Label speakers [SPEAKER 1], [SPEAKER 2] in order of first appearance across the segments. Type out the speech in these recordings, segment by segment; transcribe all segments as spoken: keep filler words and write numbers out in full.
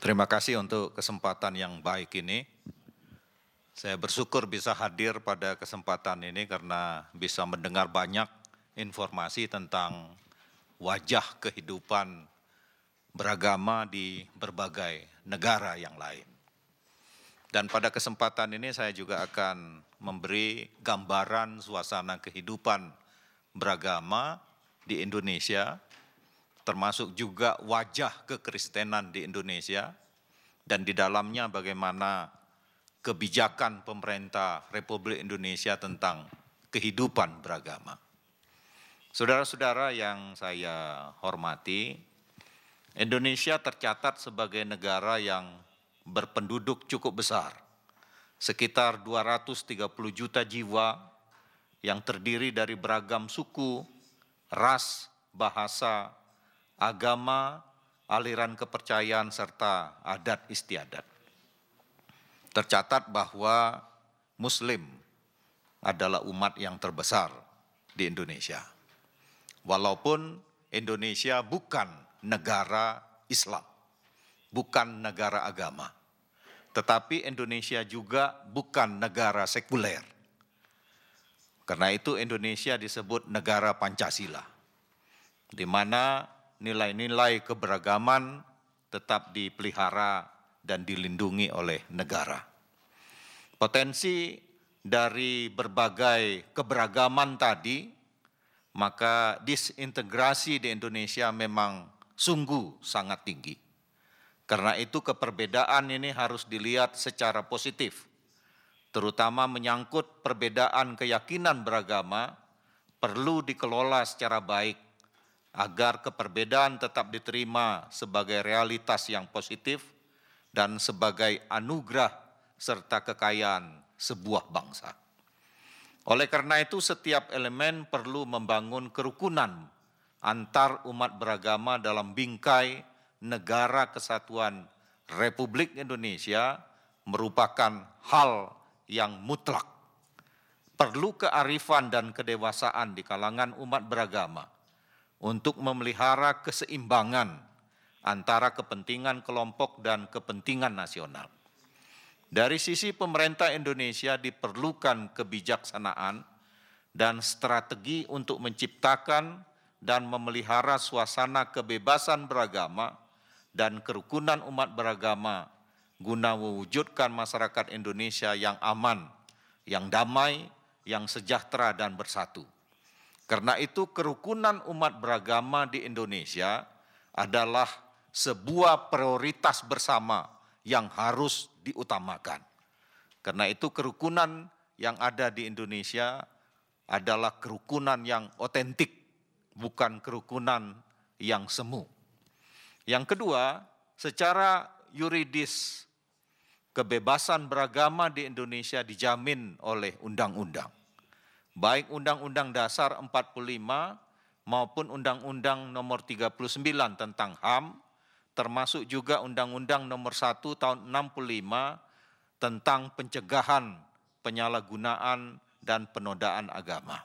[SPEAKER 1] Terima kasih untuk kesempatan yang baik ini. Saya bersyukur bisa hadir pada kesempatan ini karena bisa mendengar banyak informasi tentang wajah kehidupan beragama di berbagai negara yang lain. Dan pada kesempatan ini saya juga akan memberi gambaran suasana kehidupan beragama di Indonesia, termasuk juga wajah kekristenan di Indonesia, dan di dalamnya bagaimana kebijakan pemerintah Republik Indonesia tentang kehidupan beragama. Saudara-saudara yang saya hormati, Indonesia tercatat sebagai negara yang berpenduduk cukup besar, sekitar dua ratus tiga puluh juta jiwa yang terdiri dari beragam suku, ras, bahasa, agama, aliran kepercayaan, serta adat istiadat. Tercatat bahwa Muslim adalah umat yang terbesar di Indonesia. Walaupun Indonesia bukan negara Islam, bukan negara agama, tetapi Indonesia juga bukan negara sekuler. Karena itu Indonesia disebut negara Pancasila, di mana nilai-nilai keberagaman tetap dipelihara dan dilindungi oleh negara. Potensi dari berbagai keberagaman tadi, maka disintegrasi di Indonesia memang sungguh sangat tinggi. Karena itu keperbedaan ini harus dilihat secara positif, terutama menyangkut perbedaan keyakinan beragama perlu dikelola secara baik, agar keperbedaan tetap diterima sebagai realitas yang positif dan sebagai anugerah serta kekayaan sebuah bangsa. Oleh karena itu, setiap elemen perlu membangun kerukunan antar umat beragama dalam bingkai Negara Kesatuan Republik Indonesia merupakan hal yang mutlak. Perlu kearifan dan kedewasaan di kalangan umat beragama untuk memelihara keseimbangan antara kepentingan kelompok dan kepentingan nasional. Dari sisi pemerintah Indonesia diperlukan kebijaksanaan dan strategi untuk menciptakan dan memelihara suasana kebebasan beragama dan kerukunan umat beragama guna mewujudkan masyarakat Indonesia yang aman, yang damai, yang sejahtera dan bersatu. Karena itu kerukunan umat beragama di Indonesia adalah sebuah prioritas bersama yang harus diutamakan. Karena itu kerukunan yang ada di Indonesia adalah kerukunan yang otentik, bukan kerukunan yang semu. Yang kedua, secara yuridis, kebebasan beragama di Indonesia dijamin oleh undang-undang. Baik Undang-Undang Dasar empat puluh lima maupun Undang-Undang Nomor tiga puluh sembilan tentang H A M, termasuk juga Undang-Undang Nomor satu Tahun enam puluh lima tentang pencegahan penyalahgunaan dan penodaan agama.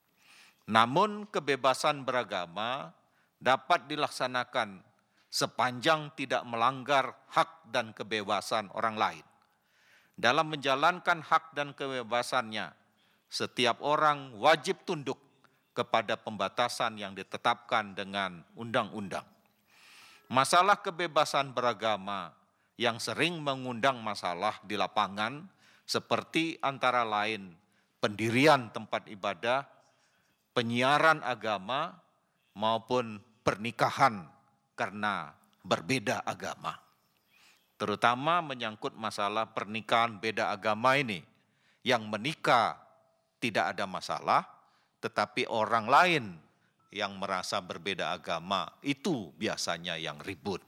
[SPEAKER 1] Namun kebebasan beragama dapat dilaksanakan sepanjang tidak melanggar hak dan kebebasan orang lain. Dalam menjalankan hak dan kebebasannya, setiap orang wajib tunduk kepada pembatasan yang ditetapkan dengan undang-undang. Masalah kebebasan beragama yang sering mengundang masalah di lapangan seperti antara lain pendirian tempat ibadah, penyiaran agama, maupun pernikahan karena berbeda agama. Terutama menyangkut masalah pernikahan beda agama ini, yang menikah tidak ada masalah, tetapi orang lain yang merasa berbeda agama itu biasanya yang ribut.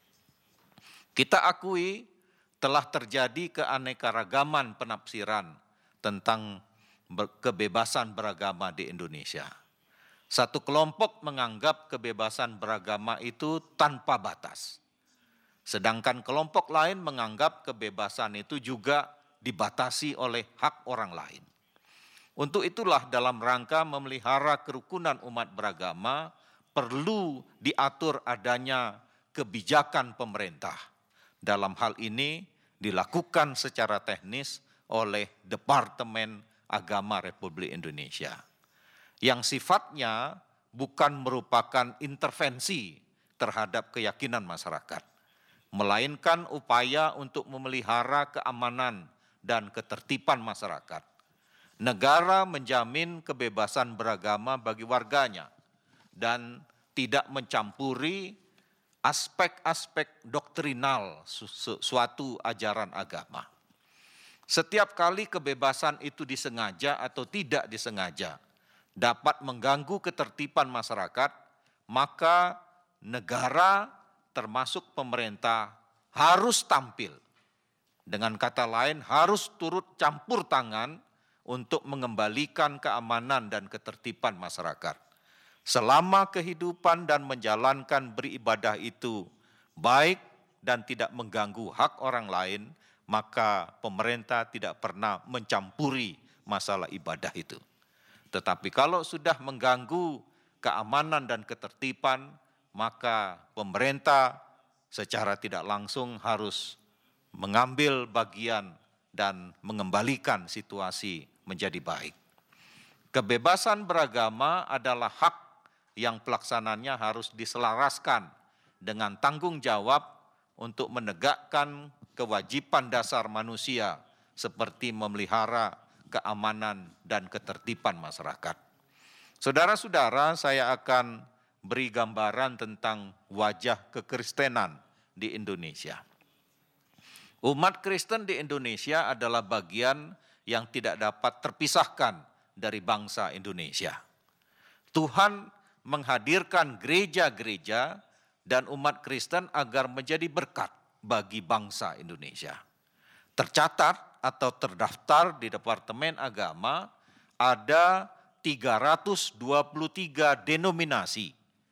[SPEAKER 1] Kita akui telah terjadi keanekaragaman penafsiran tentang kebebasan beragama di Indonesia. Satu kelompok menganggap kebebasan beragama itu tanpa batas. Sedangkan kelompok lain menganggap kebebasan itu juga dibatasi oleh hak orang lain. Untuk itulah dalam rangka memelihara kerukunan umat beragama, perlu diatur adanya kebijakan pemerintah dalam hal ini dilakukan secara teknis oleh Departemen Agama Republik Indonesia, yang sifatnya bukan merupakan intervensi terhadap keyakinan masyarakat, melainkan upaya untuk memelihara keamanan dan ketertiban masyarakat. Negara menjamin kebebasan beragama bagi warganya dan tidak mencampuri aspek-aspek doktrinal suatu ajaran agama. Setiap kali kebebasan itu disengaja atau tidak disengaja dapat mengganggu ketertiban masyarakat, maka negara termasuk pemerintah harus tampil. Dengan kata lain, harus turut campur tangan untuk mengembalikan keamanan dan ketertiban masyarakat. Selama kehidupan dan menjalankan beribadah itu baik dan tidak mengganggu hak orang lain, maka pemerintah tidak pernah mencampuri masalah ibadah itu. Tetapi kalau sudah mengganggu keamanan dan ketertiban, maka pemerintah secara tidak langsung harus mengambil bagian dan mengembalikan situasi menjadi baik. Kebebasan beragama adalah hak yang pelaksananya harus diselaraskan dengan tanggung jawab untuk menegakkan kewajiban dasar manusia seperti memelihara keamanan dan ketertiban masyarakat. Saudara-saudara, saya akan beri gambaran tentang wajah kekristenan di Indonesia. Umat Kristen di Indonesia adalah bagian yang tidak dapat terpisahkan dari bangsa Indonesia. Tuhan menghadirkan gereja-gereja dan umat Kristen agar menjadi berkat bagi bangsa Indonesia. Tercatat atau terdaftar di Departemen Agama ada tiga ratus dua puluh tiga denominasi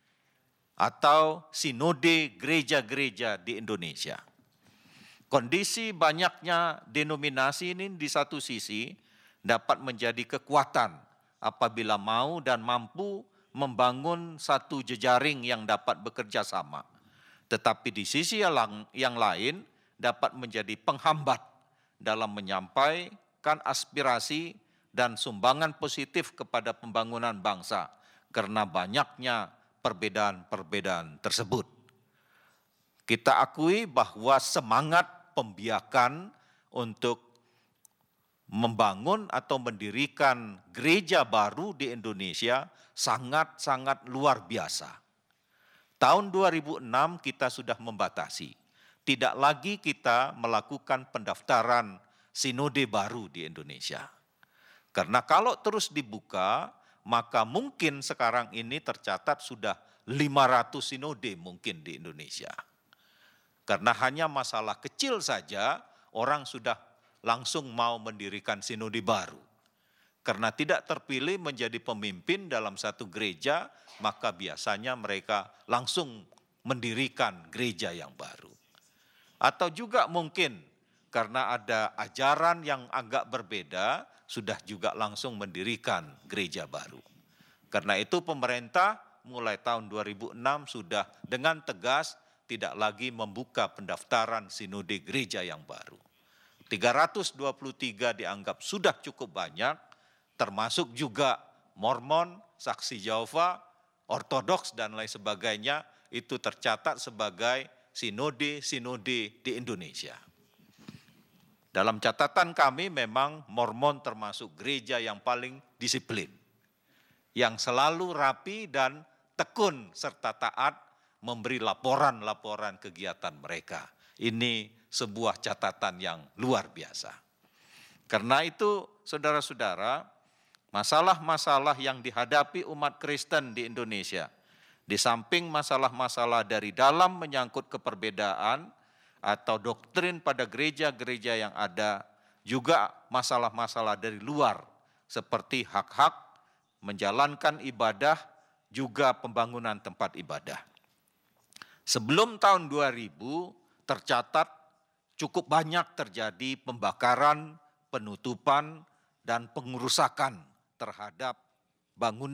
[SPEAKER 1] atau sinode gereja-gereja di Indonesia. Kondisi banyaknya denominasi ini di satu sisi dapat menjadi kekuatan apabila mau dan mampu membangun satu jejaring yang dapat bekerja sama. Tetapi di sisi yang lain dapat menjadi penghambat dalam menyampaikan aspirasi dan sumbangan positif kepada pembangunan bangsa karena banyaknya perbedaan-perbedaan tersebut. Kita akui bahwa semangat pembiakan untuk membangun atau mendirikan gereja baru di Indonesia sangat-sangat luar biasa. Tahun dua ribu enam kita sudah membatasi. Tidak lagi kita melakukan pendaftaran sinode baru di Indonesia. Karena kalau terus dibuka, maka mungkin sekarang ini tercatat sudah lima ratus sinode mungkin di Indonesia. Karena hanya masalah kecil saja, orang sudah langsung mau mendirikan sinode baru. Karena tidak terpilih menjadi pemimpin dalam satu gereja, maka biasanya mereka langsung mendirikan gereja yang baru. Atau juga mungkin karena ada ajaran yang agak berbeda, sudah juga langsung mendirikan gereja baru. Karena itu pemerintah mulai tahun dua ribu enam sudah dengan tegas tidak lagi membuka pendaftaran sinode gereja yang baru. tiga ratus dua puluh tiga dianggap sudah cukup banyak, termasuk juga Mormon, Saksi Yehova, Ortodoks dan lain sebagainya, itu tercatat sebagai sinode-sinode di Indonesia. Dalam catatan kami memang Mormon termasuk gereja yang paling disiplin, yang selalu rapi dan tekun serta taat memberi laporan-laporan kegiatan mereka. Ini sebuah catatan yang luar biasa. Karena itu saudara-saudara, masalah-masalah yang dihadapi umat Kristen di Indonesia, di samping masalah-masalah dari dalam menyangkut keperbedaan atau doktrin pada gereja-gereja yang ada, juga masalah-masalah dari luar seperti hak-hak menjalankan ibadah, juga pembangunan tempat ibadah. Sebelum tahun dua ribu tercatat cukup banyak terjadi pembakaran, penutupan, dan pengerusakan terhadap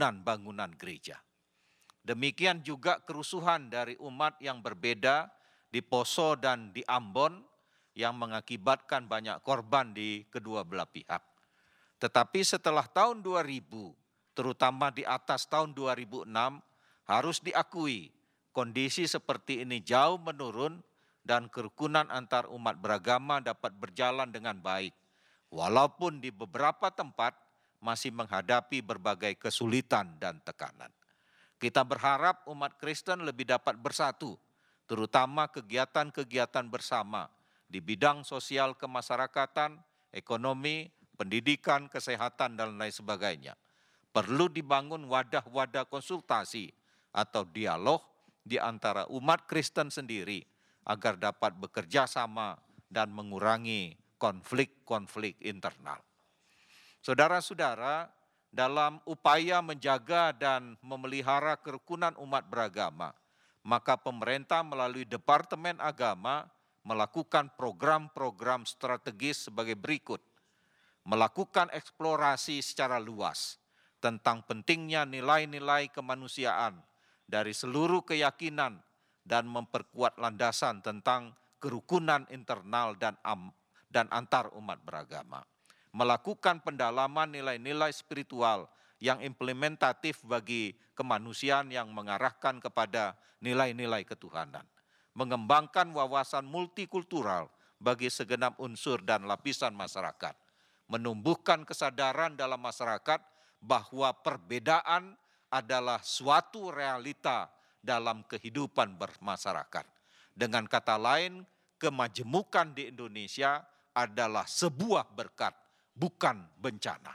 [SPEAKER 1] bangunan-bangunan gereja. Demikian juga kerusuhan dari umat yang berbeda di Poso dan di Ambon yang mengakibatkan banyak korban di kedua belah pihak. Tetapi setelah tahun dua ribu, terutama di atas tahun dua ribu enam, harus diakui kondisi seperti ini jauh menurun dan kerukunan antar umat beragama dapat berjalan dengan baik, walaupun di beberapa tempat masih menghadapi berbagai kesulitan dan tekanan. Kita berharap umat Kristen lebih dapat bersatu, terutama kegiatan-kegiatan bersama di bidang sosial kemasyarakatan, ekonomi, pendidikan, kesehatan, dan lain sebagainya. Perlu dibangun wadah-wadah konsultasi atau dialog di antara umat Kristen sendiri agar dapat bekerja sama dan mengurangi konflik-konflik internal. Saudara-saudara, dalam upaya menjaga dan memelihara kerukunan umat beragama, maka pemerintah melalui Departemen Agama melakukan program-program strategis sebagai berikut. Melakukan eksplorasi secara luas tentang pentingnya nilai-nilai kemanusiaan dari seluruh keyakinan dan memperkuat landasan tentang kerukunan internal dan am, dan antar umat beragama. Melakukan pendalaman nilai-nilai spiritual yang implementatif bagi kemanusiaan yang mengarahkan kepada nilai-nilai ketuhanan. Mengembangkan wawasan multikultural bagi segenap unsur dan lapisan masyarakat. Menumbuhkan kesadaran dalam masyarakat bahwa perbedaan adalah suatu realita dalam kehidupan bermasyarakat. Dengan kata lain, kemajemukan di Indonesia adalah sebuah berkat, bukan bencana.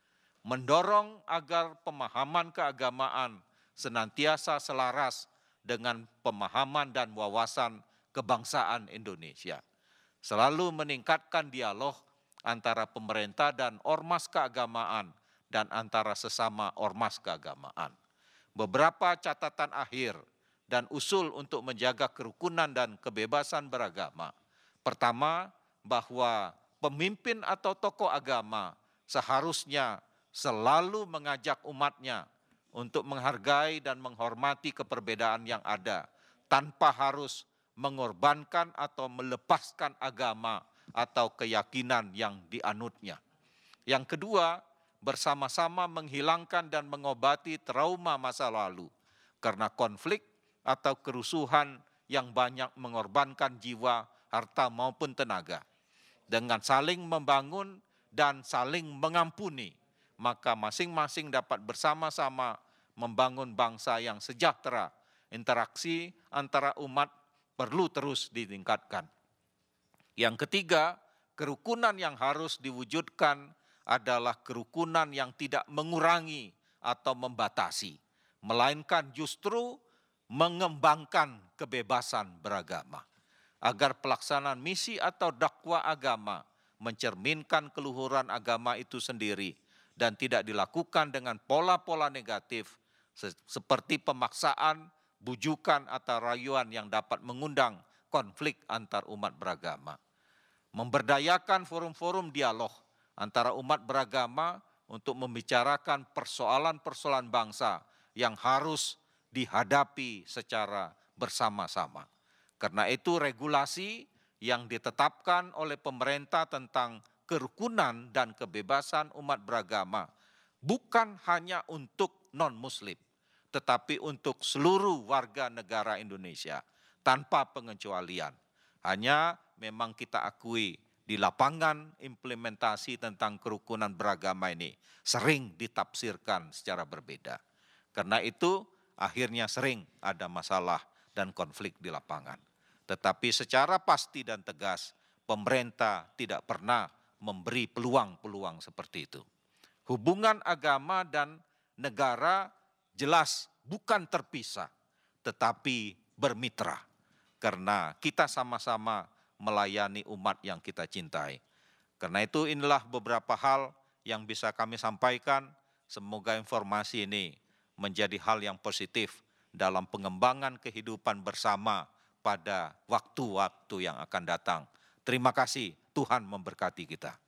[SPEAKER 1] Mendorong agar pemahaman keagamaan senantiasa selaras dengan pemahaman dan wawasan kebangsaan Indonesia. Selalu meningkatkan dialog antara pemerintah dan ormas keagamaan dan antara sesama ormas keagamaan. Beberapa catatan akhir dan usul untuk menjaga kerukunan dan kebebasan beragama. Pertama, bahwa pemimpin atau tokoh agama seharusnya selalu mengajak umatnya untuk menghargai dan menghormati keperbedaan yang ada tanpa harus mengorbankan atau melepaskan agama atau keyakinan yang dianutnya. Yang kedua, bersama-sama menghilangkan dan mengobati trauma masa lalu karena konflik atau kerusuhan yang banyak mengorbankan jiwa, harta maupun tenaga. Dengan saling membangun dan saling mengampuni, maka masing-masing dapat bersama-sama membangun bangsa yang sejahtera. Interaksi antara umat perlu terus ditingkatkan. Yang ketiga, kerukunan yang harus diwujudkan adalah kerukunan yang tidak mengurangi atau membatasi, melainkan justru mengembangkan kebebasan beragama. Agar pelaksanaan misi atau dakwah agama mencerminkan keluhuran agama itu sendiri dan tidak dilakukan dengan pola-pola negatif seperti pemaksaan, bujukan atau rayuan yang dapat mengundang konflik antar umat beragama. Memberdayakan forum-forum dialog antara umat beragama untuk membicarakan persoalan-persoalan bangsa yang harus dihadapi secara bersama-sama. Karena itu regulasi yang ditetapkan oleh pemerintah tentang kerukunan dan kebebasan umat beragama bukan hanya untuk non-muslim, tetapi untuk seluruh warga negara Indonesia tanpa pengecualian. Hanya memang kita akui di lapangan implementasi tentang kerukunan beragama ini sering ditafsirkan secara berbeda. Karena itu akhirnya sering ada masalah dan konflik di lapangan. Tetapi secara pasti dan tegas, pemerintah tidak pernah memberi peluang-peluang seperti itu. Hubungan agama dan negara jelas bukan terpisah, tetapi bermitra. Karena kita sama-sama melayani umat yang kita cintai. Karena itu inilah beberapa hal yang bisa kami sampaikan. Semoga informasi ini menjadi hal yang positif dalam pengembangan kehidupan bersama pada waktu-waktu yang akan datang. Terima kasih, Tuhan memberkati kita.